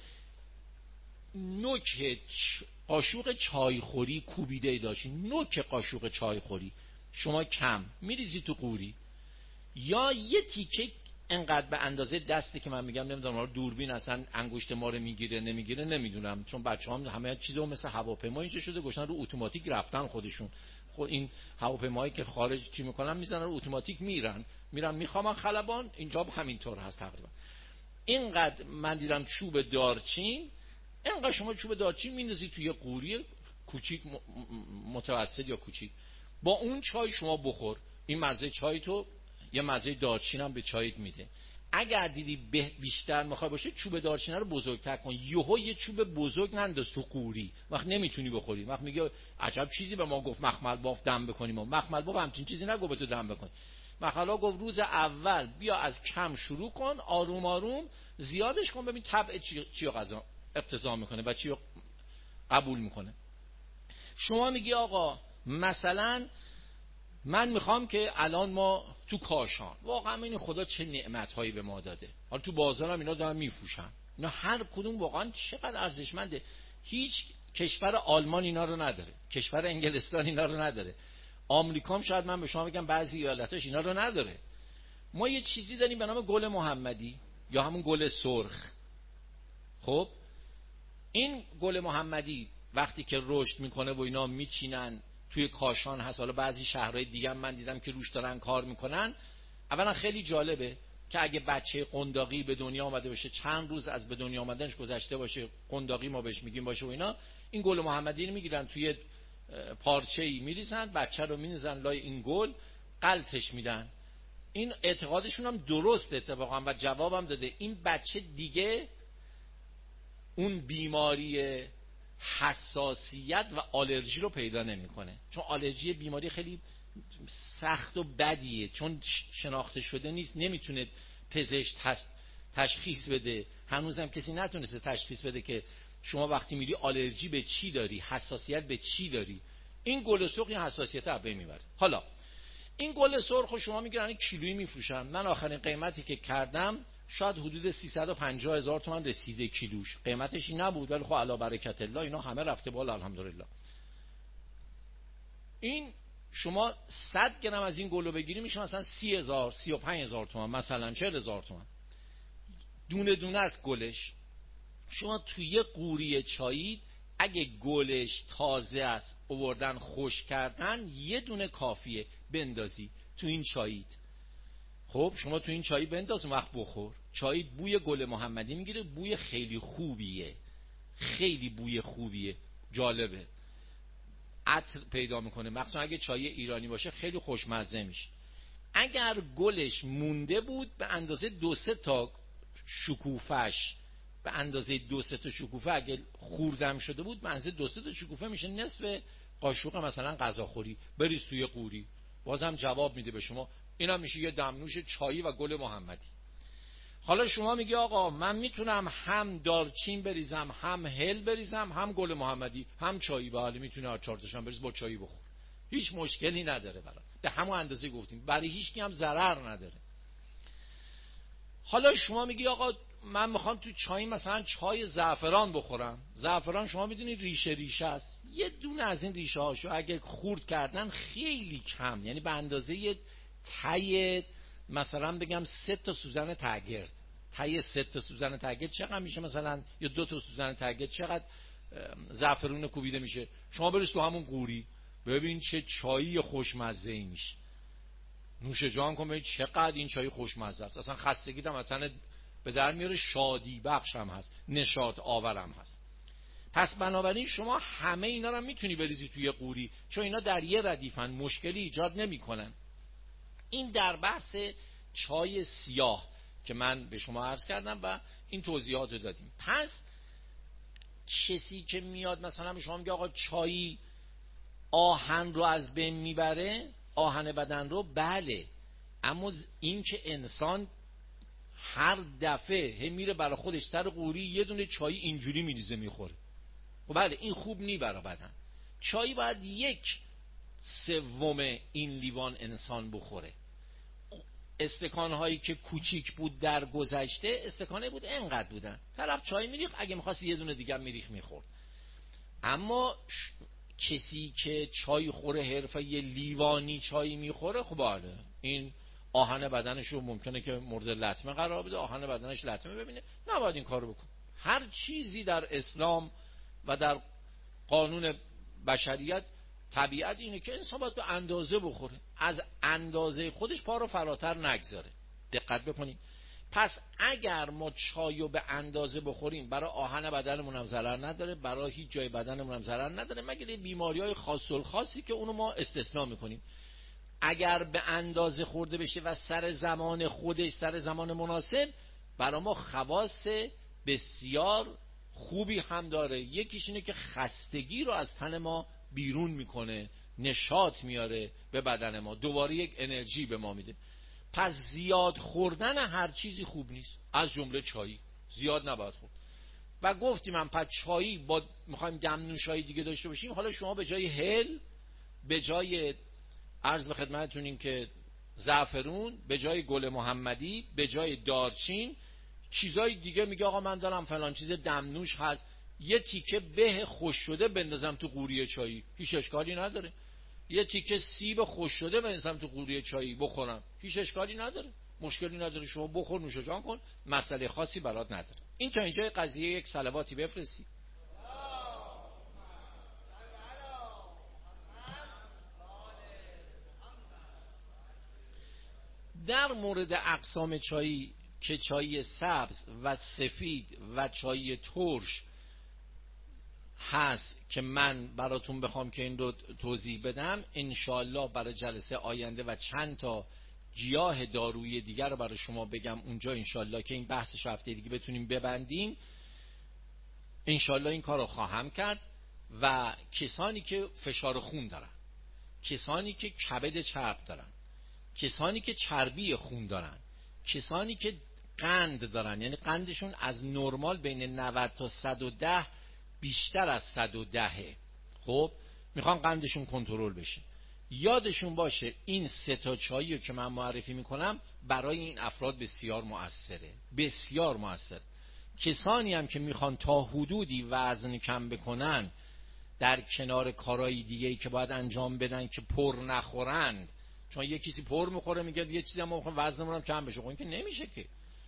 نوک قاشوق چایخوری کوبیده داشتین، نوک قاشوق چایخوری شما کم میریزی تو قوری، یا یه تیکه انقدر به اندازه دسته که من میگم، نمیدونم دوربین اصلا انگشت ما رو میگیره نمیگیره نمیدونم، چون بچه‌ها همه چیزو مثل هواپیما اینجا شده گشتن رو اتوماتیک رفتن خودشون. خود این هواپیمایی که خارج چی میکنن، میزنن رو اتوماتیک میرن میخوام خلبان، اینجا همینطور هست تقریبا. اینقدر من دیدم چوب دارچین، اینقدر شما چوب دارچین میندازی توی قوری کوچیک، متوسط یا کوچیک، با اون چای شما بخور، این مزه چای تو یه مزه دارچین هم به چایت میده. اگر دیدی بیشتر میخوای باشه، چوب دارچین رو بزرگتر کن، یهو یه چوب بزرگ ننداز تو قوری، وقت نمیتونی بخوری، وقت میگه عجب چیزی به ما گفت مخمل باف دم بکنیم، مخمل باف همچین چیزی نگو به تو دم بکن. مخلا گفت روز اول بیا از کم شروع کن، آروم آروم زیادش کن، ببین طبع چی رو اقتضا میکنه و چی رو قبول میکنه. شما میگی آقا مثلا من میخوام که الان ما تو کاشان، واقعا این خدا چه نعمتهایی به ما داده، حالا تو بازارم اینا دارن میفروشن، اینا هر کدوم واقعا چقدر ارزشمنده. هیچ کشور آلمان اینا رو نداره، کشور انگلستان اینا رو نداره، آمریکا هم شاید من به شما بگم بعضی ایالتاش اینا رو نداره. ما یه چیزی داریم به نام گل محمدی یا همون گل سرخ. خب این گل محمدی وقتی که رشد میکنه و اینا میچینن توی کاشان هست، حالا بعضی شهرهای دیگه من دیدم که روش دارن کار میکنن. اولا خیلی جالبه که اگه بچه قنداقی به دنیا آمده باشه، چند روز از به دنیا آمدنش گذشته باشه، قنداقی ما بهش میگیم باشه و اینا، این گل محمدی رو میگیرن توی پارچه‌ای میریزن، بچه رو میریزن لای این گل، غلطش میدن. این اعتقادشون هم درست اتفاقا و جوابم داده، این بچه دیگه اون بیماری حساسیت و آلرژی رو پیدا نمیکنه، چون آلرژی بیماری خیلی سخت و بدیه، چون شناخته شده نیست، نمیتونه پزشک تشخیص بده، هنوزم کسی نتونسته تشخیص بده که شما وقتی میری آلرژی به چی داری، حساسیت به چی داری. این گل سرخ این حساسیت رو میبره. حالا این گل سرخ رو شما میگیرن کیلویی میفروشن، من آخرین قیمتی که کردم شاید حدود 350,000 تومان رسیده کیلوش، قیمتش این نبود ولی خب علا برکت الله اینا همه رفته بالا الحمدلله. این شما 100 گرم از این گلو بگیری میشه مثلا 30,000 35,000 تومان، مثلا 40,000 تومان دونه دونه از گلش. شما توی قوری چایی اگه گلش تازه است آوردن خوش کردن، یه دونه کافیه بندازی تو این چاییت. خب شما تو این چایی بنداز، اون وقت بخور. چای بوی گل محمدی میگیره، بوی خیلی خوبیه، خیلی بوی خوبیه، جالبه، عطر پیدا میکنه، مخصوصا اگه چای ایرانی باشه خیلی خوشمزه میشه. اگر گلش مونده بود به اندازه 2-3 تا شکوفش، به اندازه 2-3 تا شکوفه اگه خوردم شده بود، به اندازه 2-3 تا شکوفه میشه نصف قاشق مثلا غذاخوری، بریز توی قوری، بازم جواب میده به شما. اینا میشه یه دمنوش چایی و گل محمدی. حالا شما میگی آقا من میتونم هم دارچین بریزم، هم هل بریزم، هم گل محمدی، هم چایی، بله میتونه هر 4 تاشم بریز با چایی بخور، هیچ مشکلی نداره، برای به همون اندازه گفتیم، برای هیچ کی هم ضرر نداره. حالا شما میگی آقا من میخوام تو چای مثلا چای زعفران بخورم. زعفران شما میدونید ریشه است، یه دونه از این ریشه هاشو اگه خورد کردن خیلی کم، یعنی به اندازه یه تای مثلا بگم 3 تا سوزن تگرد، تای 3 تا سوزن تگرد چقدر میشه مثلا، یا 2 تا سوزن تگرد چقدر زعفرون کوبیده میشه، شما بریز تو همون قوری، ببین چه چایی خوشمزه ای میشه، نوش جان کن ببین چقدر این چای خوشمزه است، اصلا خستگی هم وطن به در میاره، شادی بخش هم هست، نشاط آورم هست. پس بنابراین شما همه اینا رو میتونی بریزی توی قوری، چون اینا در یه ردیفن، مشکلی ایجاد نمیکنن. این در بحث چای سیاه که من به شما عرض کردم و این توضیحات رو دادیم. پس کسی که میاد مثلا به شما میگه آقا چای آهن رو از بین میبره، آهن بدن رو، بله، اما این که انسان هر دفعه میره برای خودش سر قوری یه دونه چای اینجوری میریزه میخوره، خب بله این خوب نی برای بدن. چای باید 1/3 این لیوان انسان بخوره. استکان هایی که کوچیک بود در گذشته، استکانه بود اینقدر بودن، طرف چای میریخ، اگه میخواست یه دونه دیگه میریخ میخورد. اما کسی که چای خوره حرفه یه لیوانی چای میخوره، خب بله این آهن بدنش رو ممکنه که مورد لطمه قرار بده، آهن بدنش لطمه ببینه، نباید این کارو بکن. هر چیزی در اسلام و در قانون بشریت طبیعت اینه که انسان باید به اندازه بخوره، از اندازه خودش پا رو فراتر نگذاره. دقت بکنید. پس اگر ما چایو به اندازه بخوریم، برای آهن بدنمون هم ضرر نداره، برای هیچ جای بدنمون هم ضرر نداره، مگر بیماری‌های خاص الخاصی که اونو ما استثناء میکنیم. اگر به اندازه خورده بشه و سر زمان خودش، سر زمان مناسب، برای ما خواص بسیار خوبی هم داره. یکیش اینه که خستگی رو از تن ما بیرون میکنه، نشاط میاره به بدن ما، دوباره یک انرژی به ما میده. پس زیاد خوردن هر چیزی خوب نیست، از جمله چایی زیاد نباید خورد. و گفتیم من پس چایی با میخوایم دم نوشایی دیگه داشته باشیم، حالا شما به جای هل، به جای عرض به خدمتتون این که زعفرون، به جای گل محمدی، به جای دارچین، چیزای دیگه میگه آقا من دارم فلان چیز دمنوش هست، یه تیکه به خوش شده بندازم تو قوری چایی، هیچ اشکالی نداره. یه تیکه سیب خوش شده بندازم تو قوری چایی بخورم، هیچ اشکالی نداره، مشکلی نداره. شما بخور، نوش جان کن، مسئله خاصی برات نداره. این تا اینجای قضیه. یک صلواتی بفرستی. در مورد اقسام چایی که چای سبز و سفید و چای ترش هست که من براتون بخوام که این رو توضیح بدم، انشالله برای جلسه آینده و چند تا گیاه دارویی دیگر رو برای شما بگم اونجا، انشالله که این بحثش هفته دیگه بتونیم ببندیم، انشالله این کار رو خواهم کرد. و کسانی که فشار خون دارن، کسانی که کبد چرب دارن، کسانی که چربی خون دارن، کسانی که قند دارن، یعنی قندشون از نرمال بین 90 تا 110 بیشتر از 110، خب میخوان قندشون کنترل بشه، یادشون باشه این 3 تا چایی رو که من معرفی میکنم برای این افراد بسیار مؤثره، بسیار مؤثر. کسانی هم که میخوان تا حدودی وزن کم بکنن، در کنار کارهای دیگه‌ای که باید انجام بدن که پر نخورند، چون یه کسی پر میخوره میگه یه چیزی هم میخوام وزنمون هم کم بشه، خب این که نمیشه که.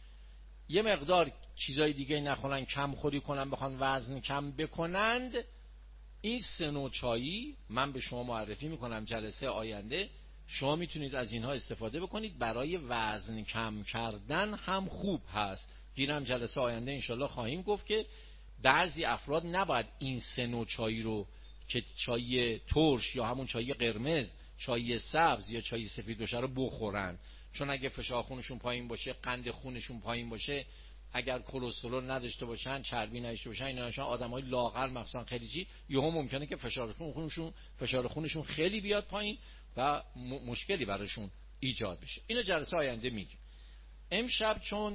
یه مقدار چیزای دیگه نخورن، کم خوری کنن، بخوان وزن کم بکنند، این 3 نوع چایی من به شما معرفی میکنم جلسه آینده. شما میتونید از اینها استفاده بکنید، برای وزن کم کردن هم خوب هست. گیرم جلسه آینده انشالله خواهیم گفت که بعضی افراد نباید این 3 نوع چایی رو که چای ترش یا همون چای قرمز، چای سبز یا چای سفید باشه رو بخورن، چون اگه فشار خونشون پایین باشه، قند خونشون پایین باشه، اگر کلسترول نداشته باشن، چربی نداشته باشن، اینا نشان آدمای لاغر مخصوصا خلیجی، یهو ممکنه که فشار خونشون خیلی بیاد پایین و مشکلی براشون ایجاد بشه. اینو جلسه آینده میگیم. امشب چون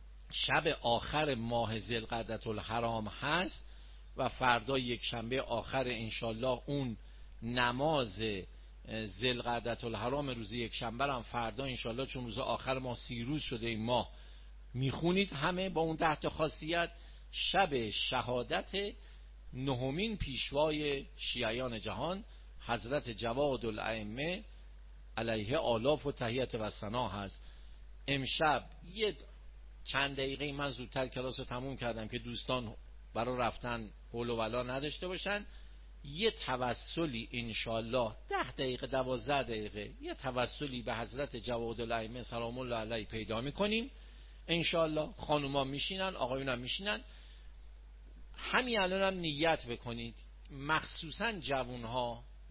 شب آخر ماه ذوالقعدة الحرام هست و فردا یک شنبه آخر انشالله اون نماز ذوالقعدة الحرام روز یک شنبه هم فردا انشالله، چون روز آخر ما 30 روز شده این ماه، میخونید همه با اون 10 تا خاصیت. شب شهادت 9مین پیشوای شیعیان جهان حضرت جواد الائمه علیه آلاف و تحیت و ثنا هست. امشب یه چند دقیقه من زودتر کلاس رو تموم کردم که دوستان برای رفتن حول و ولا نداشته باشن، یه توسلی انشالله 10 دقیقه 12 دقیقه یه توسلی به حضرت جواد الائمه سلام الله علیه پیدا میکنیم انشالله. خانوما میشینن، آقایون هم میشینن. همین الان هم نیت بکنید، مخصوصا جوانها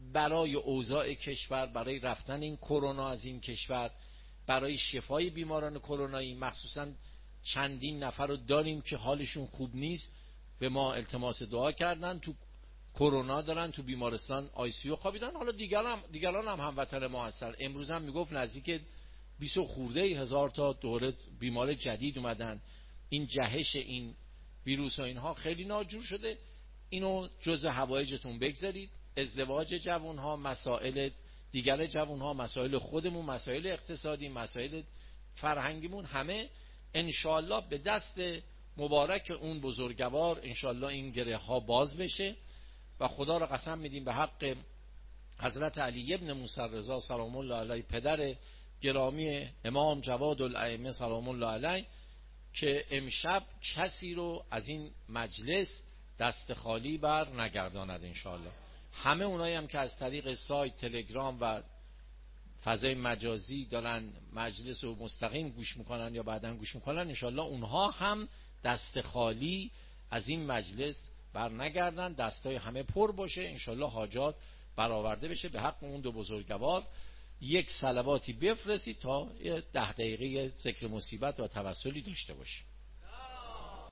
برای اوضاع کشور، برای رفتن این کرونا از این کشور، برای شفای بیماران کرونایی. مخصوصا چندین نفر رو داریم که حالشون خوب نیست، به ما التماس دعا کردن، تو کرونا دارن، تو بیمارستان آی سی یو خوابیدن. حالا دیگران هم هموطن ما هستن. امروز هم میگفت نزدیک 20 خورده هزار تا دوره بیمار جدید اومدن. این جهش این ویروس و اینها خیلی ناجور شده. اینو جزء حوایجتون بگذارید. ازدواج جوانها، مسائل دیگر جوانها، مسائل خودمون، مسائل اقتصادی، مسائل فرهنگیمون، همه انشالله به دست مبارک اون بزرگوار انشالله این گره ها باز بشه. و خدا را قسم میدیم به حق حضرت علی ابن موسی رضا سلام الله علیه، پدر گرامی امام جواد الائمه سلام الله علیه، که امشب کسی رو از این مجلس دست خالی بر نگرداند انشالله. همه اونایی هم که از طریق سایت، تلگرام و فضای مجازی دارن مجلس رو مستقیم گوش میکنن یا بعداً گوش میکنن، انشالله اونها هم دست خالی از این مجلس بر نگردن، دستای همه پر باشه، انشالله حاجات برآورده بشه. به حق اون دو بزرگوار یک صلواتی بفرستید تا 10 دقیقه ذکر مصیبت و توسلی داشته باشیم.